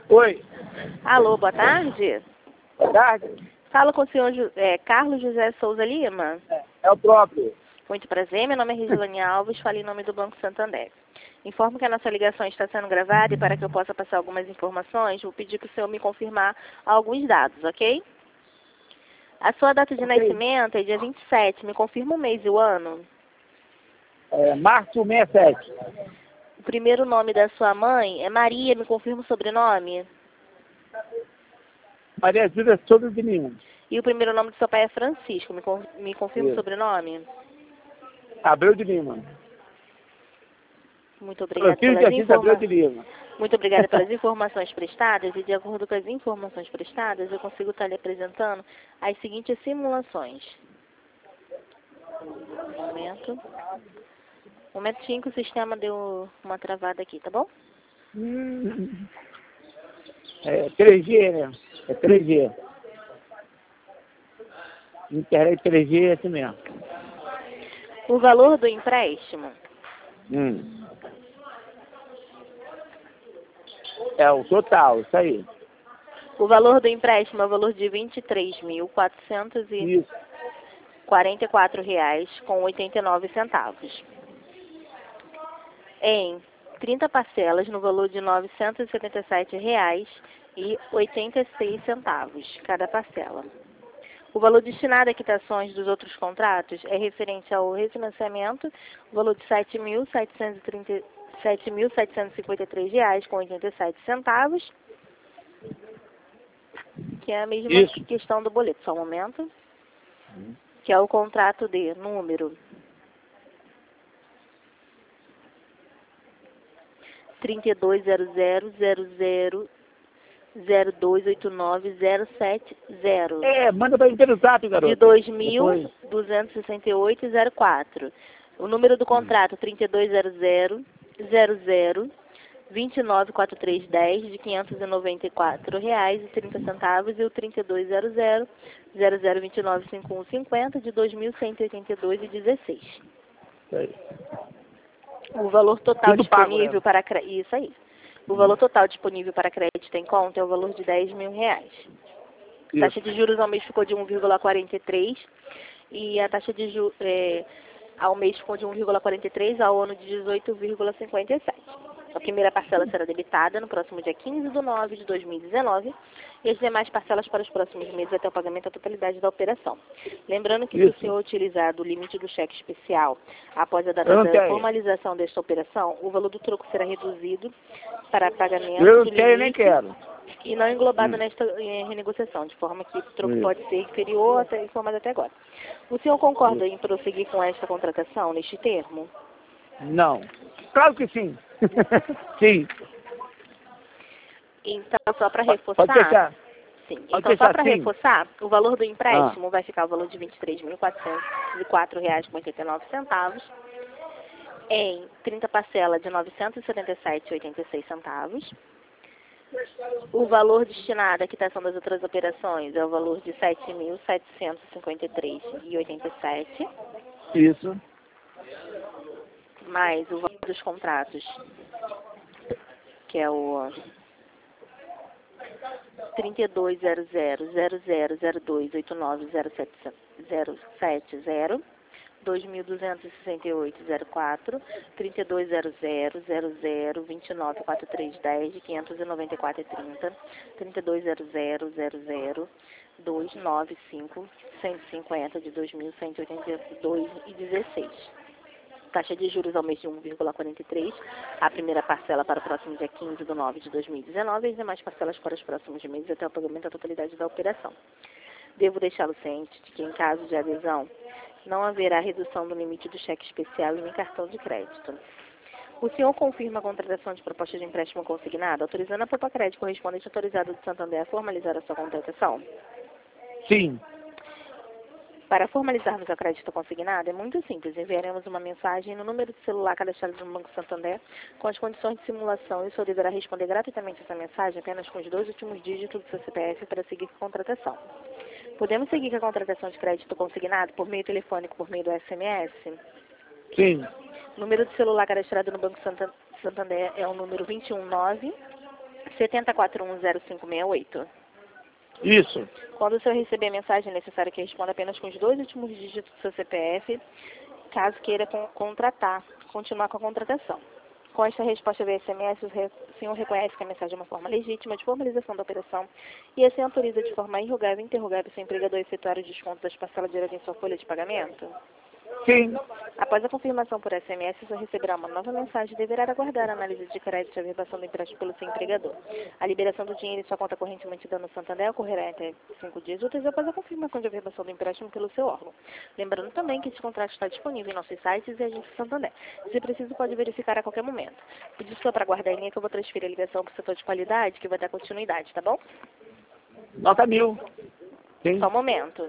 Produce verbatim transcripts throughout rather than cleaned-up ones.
Oi. Alô, boa tarde. Boa tarde. Falo com o senhor Ju- é, Carlos José Souza Lima. É, é o próprio. Muito prazer, meu nome é Regiane Alves, falo em nome do Banco Santander. Informo que a nossa ligação está sendo gravada e para que eu possa passar algumas informações, vou pedir para o senhor me confirmar alguns dados, ok? A sua data de Ok. nascimento é dia vinte e sete, me confirma o mês e o ano? É, março sessenta e sete. O primeiro nome da sua mãe é Maria, me confirma o sobrenome? Maria Júlia Souza de Lima. E o primeiro nome do seu pai é Francisco, me, con me confirma o Isso. sobrenome? Abreu de Lima. Muito obrigada Francisco de pelas Assis Abreu de informações. Lima. Muito obrigada pelas informações prestadas e de acordo com as informações prestadas, eu consigo estar lhe apresentando as seguintes simulações. Um momento. Um momentinho que o sistema deu uma travada aqui, tá bom? Hum. É três G, né? É três G. Internet três G é assim mesmo. O valor do empréstimo Hum. É o total, isso aí. O valor do empréstimo é o valor de vinte e três mil quatrocentos e Isso. quarenta e quatro reais com oitenta e nove centavos. Em trinta parcelas no valor de novecentos e setenta e sete reais e oitenta e seis centavos cada parcela. O valor destinado a quitações dos outros contratos é referente ao refinanciamento, o valor de sete mil setecentos e trinta sete mil setecentos e cinquenta e três reais com oitenta e sete centavos, que é a mesma Isso. questão do boleto, só um momento, que é o contrato de número trinta e dois zero zero zero zero zero dois oito nove zero sete zero É, manda para pelo zap, garoto. de dois mil Depois. duzentos e sessenta e oito zero quatro. O número do contrato trinta e dois zero zero zero zero vinte e nove quarenta e três dez de quinhentos e noventa e quatro reais e trinta centavos e o trinta e dois zero zero zero zero vinte e nove cinquenta e um cinquenta de dois mil cento e oitenta e dois e dezesseis. Isso aí. O valor total Tudo pago, disponível né? para cre- isso aí. O valor total disponível para crédito em conta é o valor de dez mil reais. A taxa Isso. de juros ao mês ficou de um vírgula quarenta e três e a taxa de juros é, ao mês ficou de um vírgula quarenta e três, ao ano de dezoito vírgula cinquenta e sete. A primeira parcela será debitada no próximo dia quinze de nove de dois mil e dezenove e as demais parcelas para os próximos meses até o pagamento da totalidade da operação. Lembrando que se o Isso. senhor utilizar do limite do cheque especial após a data Eu não da tenho. formalização desta operação, o valor do troco será reduzido para pagamento Eu do não tenho nem limite quero. e não englobado Hum. nesta eh, renegociação, de forma que o troco Isso. pode ser inferior até informado até agora. O senhor concorda Isso. em prosseguir com esta contratação, neste termo? Não. Claro que sim. Sim. Então, só para Pode pode reforçar, deixar. sim. Pode Então, só deixar para sim. reforçar, o valor do Ah. empréstimo vai ficar o valor de vinte e três mil quatrocentos e quatro reais com oitenta e nove centavos em trinta parcelas de novecentos e setenta e sete reais e oitenta e seis centavos. O valor destinado à quitação das outras operações é o valor de sete mil setecentos e cinquenta e três reais e oitenta e sete, Isso. mais o valor dos contratos, que é o trinta e dois zero zero zero zero zero dois oito nove zero sete zero, dois mil duzentos e sessenta e oito zero quatro, trinta e dois zero zero zero zero vinte e nove quarenta e três dez de quinhentos e noventa e quatro e trinta, trinta e dois zero zero zero zero dois nove cinco cento e cinquenta de dois mil cento e oitenta e dois e dezesseis. Taxa de juros ao mês de um vírgula quarenta e três, a primeira parcela para o próximo dia quinze de nove de dois mil e dezenove e as demais parcelas para os próximos meses até o pagamento da totalidade da operação. Devo deixá-lo ciente de que, em caso de adesão, não haverá redução do limite do cheque especial e nem cartão de crédito. O senhor confirma a contratação de proposta de empréstimo consignado, autorizando a Propacred correspondente autorizado do Santander a formalizar a sua contratação? Sim. Para formalizarmos a crédito consignado, é muito simples. Enviaremos uma mensagem no número de celular cadastrado no Banco Santander com as condições de simulação e o senhor deverá responder gratuitamente essa mensagem apenas com os dois últimos dígitos do seu C P F para seguir com a contratação. Podemos seguir com a contratação de crédito consignado por meio telefônico, por meio do S M S? Sim. O número de celular cadastrado no Banco Santander é o número dois um nove, sete quatro um zero cinco seis oito. Isso. Quando o senhor receber a mensagem, é necessário que responda apenas com os dois últimos dígitos do seu C P F, caso queira con contratar, continuar com a contratação. Com esta resposta via S M S, o, re o senhor reconhece que a mensagem é uma forma legítima de formalização da operação e assim autoriza de forma irrogável e interrogável seu empregador a efetuar o desconto das parcelas diretas em sua folha de pagamento? Sim. Após a confirmação por S M S, o senhor receberá uma nova mensagem e deverá aguardar a análise de crédito e a averbação do empréstimo pelo seu empregador. A liberação do dinheiro em sua conta corrente mantida no Santander ocorrerá até cinco dias úteis após a confirmação de averbação do empréstimo pelo seu órgão. Lembrando também que esse contrato está disponível em nossos sites e agências Santander. Se preciso, pode verificar a qualquer momento. Pedir só para aguardar em linha que eu vou transferir a ligação para o setor de qualidade, que vai dar continuidade, tá bom? Nota mil. Sim. Só um momento.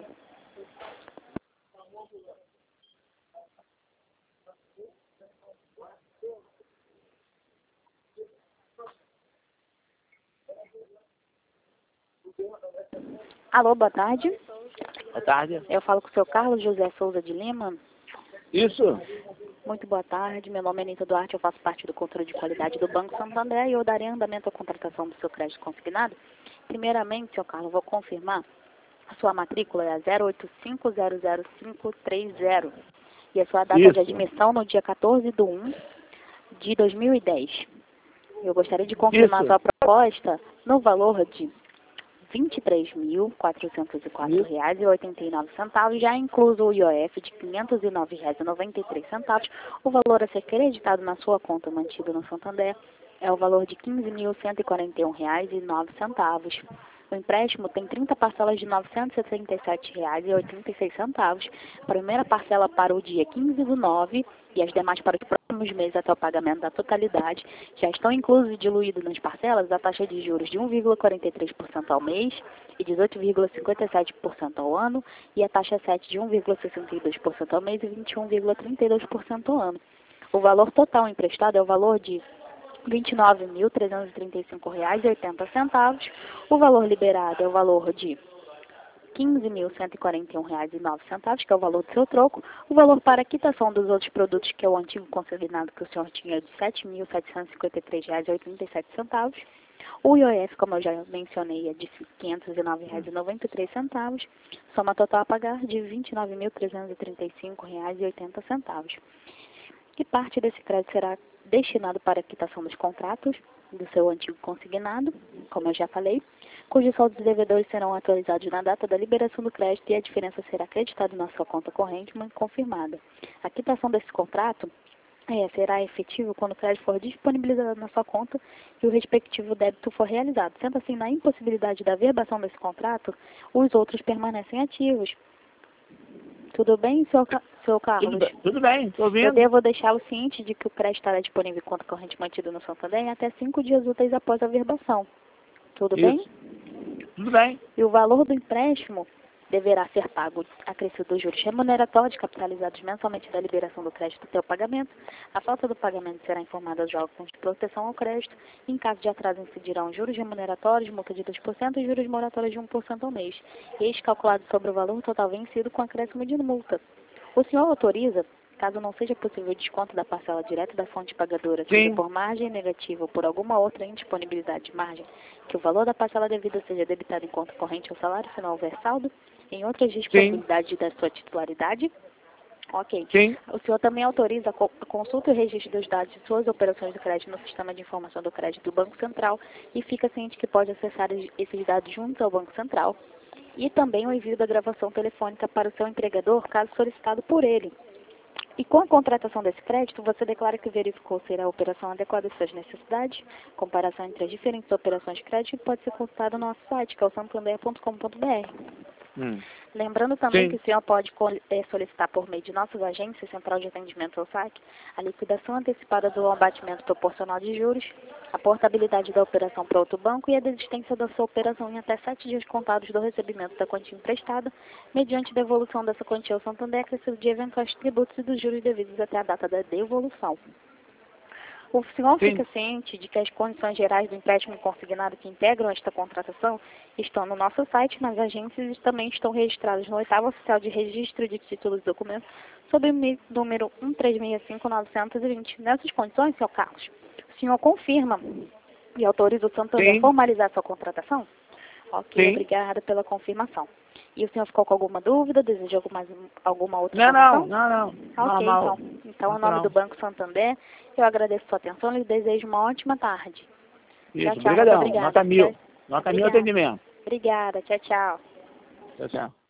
Alô, boa tarde. Boa tarde. Eu falo com o seu Carlos José Souza de Lima. Isso. Muito boa tarde. Meu nome é Anita Duarte, eu faço parte do controle de qualidade do Banco Santander e eu darei andamento à contratação do seu crédito consignado. Primeiramente, seu Carlos, vou confirmar. A sua matrícula é a zero oito cinco zero zero cinco três zero e a sua data Isso. de admissão no dia quatorze de um de dois mil e dez. Eu gostaria de confirmar Isso. a sua proposta no valor de vinte e três mil quatrocentos e quatro reais e oitenta e nove centavos, já incluso o I O F de quinhentos e nove reais e noventa e três centavos. O valor a ser creditado na sua conta mantida no Santander é o valor de quinze mil cento e quarenta e um reais e nove centavos. O empréstimo tem trinta parcelas de novecentos e setenta e sete reais e oitenta e seis centavos. A primeira parcela para o dia quinze do nove e as demais para os próximos meses até o pagamento da totalidade. Já estão inclusos e diluídos nas parcelas a taxa de juros de um vírgula quarenta e três por cento ao mês e dezoito vírgula cinquenta e sete por cento ao ano e a taxa sete de um vírgula sessenta e dois por cento ao mês e vinte e um vírgula trinta e dois por cento ao ano. O valor total emprestado é o valor de vinte e nove mil trezentos e trinta e cinco reais e oitenta centavos. O valor liberado é o valor de quinze mil cento e quarenta e um reais e nove centavos, que é o valor do seu troco. O valor para a quitação dos outros produtos, que é o antigo consignado que o senhor tinha, é de sete mil setecentos e cinquenta e três reais e oitenta e sete centavos. O I O F, como eu já mencionei, é de quinhentos e nove reais e noventa e três centavos. Soma total a pagar de vinte e nove mil trezentos e trinta e cinco reais e oitenta centavos. E parte desse crédito será destinado para a quitação dos contratos do seu antigo consignado, como eu já falei, cujos saldos devedores serão atualizados na data da liberação do crédito e a diferença será acreditada na sua conta corrente e confirmada. A quitação desse contrato é, será efetivo quando o crédito for disponibilizado na sua conta e o respectivo débito for realizado. Sendo assim, na impossibilidade da averbação desse contrato, os outros permanecem ativos. Tudo bem, senhor, Ca... senhor Carlos? Tudo bem, tudo bem, estou Eu ouvindo. devo deixá-lo ciente de que o crédito estará disponível em conta corrente mantida no Santander em até cinco dias úteis após a averbação. Tudo Isso. bem? Tudo bem. E o valor do empréstimo deverá ser pago acrescido dos juros remuneratórios capitalizados mensalmente da liberação do crédito até o pagamento. A falta do pagamento será informada aos órgãos de proteção ao crédito. Em caso de atraso, incidirão juros remuneratórios, multa de dois por cento e juros moratórios de um por cento ao mês. Este calculado sobre o valor total vencido com acréscimo de multa. O senhor autoriza, caso não seja possível o desconto da parcela direta da fonte pagadora, seja por margem negativa ou por alguma outra indisponibilidade de margem, que o valor da parcela devida seja debitado em conta corrente ao salário se não houver saldo, em outras disponibilidades da sua titularidade? Ok. Sim. O senhor também autoriza a co- a consulta e o registro dos dados de suas operações de crédito no Sistema de Informação do Crédito do Banco Central e fica ciente que pode acessar es- esses dados junto ao Banco Central e também o envio da gravação telefônica para o seu empregador, caso solicitado por ele. E com a contratação desse crédito, você declara que verificou ser a operação adequada às suas necessidades. Comparação entre as diferentes operações de crédito pode ser consultada no nosso site, que é o santander ponto com ponto br. Hum. Lembrando também Sim. que o senhor pode col- eh, solicitar por meio de nossas agências, Central de Atendimento ao S A C, a liquidação antecipada do abatimento proporcional de juros, a portabilidade da operação para outro banco e a desistência da sua operação em até sete dias contados do recebimento da quantia emprestada, mediante devolução dessa quantia ao Santander, acrescido de eventuais tributos e dos juros devidos até a data da devolução. O senhor Sim. fica ciente de que as condições gerais do empréstimo consignado que integram esta contratação estão no nosso site, nas agências e também estão registradas no oitavo oficial de registro de títulos e documentos sob o mi- número um três seis cinco nove dois zero. Nessas condições, senhor Carlos, o senhor confirma E autoriza o Santander Sim. a formalizar sua contratação? Ok, Sim. obrigada pela confirmação. E o senhor ficou com alguma dúvida? Deseja alguma, alguma outra Não, não, informação? não, não. Ok, Normal. então. Então, em nome Natural. do Banco Santander, eu agradeço sua atenção e lhe desejo uma ótima tarde. Isso, Tchau, tchau. Muito obrigadão. obrigada. Nota mil. Tchau. Nota mil Obrigada. atendimento. Obrigada. Tchau, tchau. Tchau, tchau.